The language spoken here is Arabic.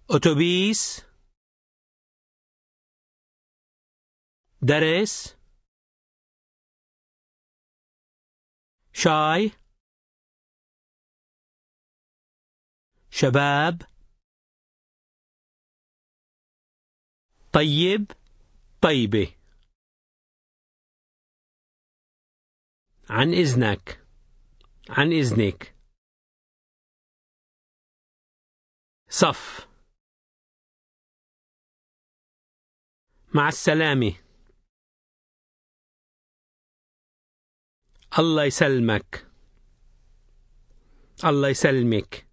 أتوبيس. درس. شاي. شباب. طيب. طيبة. عن إذنك. عن إذنك. صف. مع السلامة. الله يسلمك. الله يسلمك.